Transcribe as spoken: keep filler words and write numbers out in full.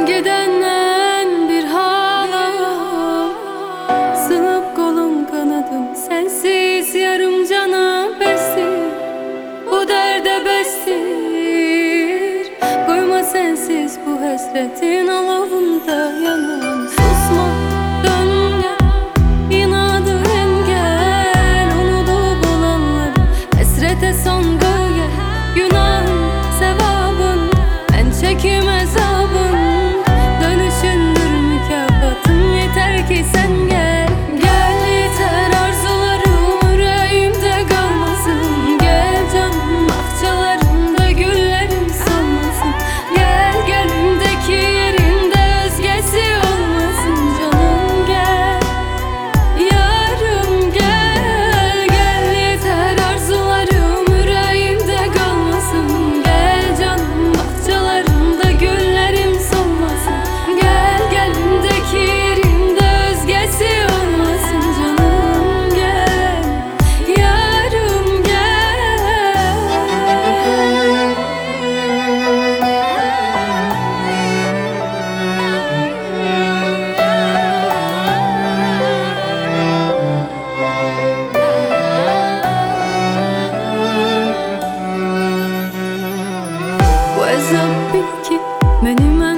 gidenden bir halam, sınıp kolum kanadım sensiz yarım cana bestir. Bu derde bestir, koyma sensiz bu hasretin alovunda yanım. Susma, dön gel, inadı engel, unutup olanları hasrete son gölge. Günahın, sevabın, ben çekim hesabın, dönüşündür mükafatın, yeter ki sen gel. Gel yeter, arzularım yüreğimde kalmasın. Gel canım, bahçelerinde güllerim solmasın. Gel gönlümdeki yerinde özgesi olmasın. Canım gel, yarım gel. Gel yeter, arzularım yüreğimde kalmasın. Gel canım, bahçelerinde güllerim solmasın. Gel gönlümdeki yerinde özgesi olmasın. Canım gel, yarım gel. Bu azap bil ki benim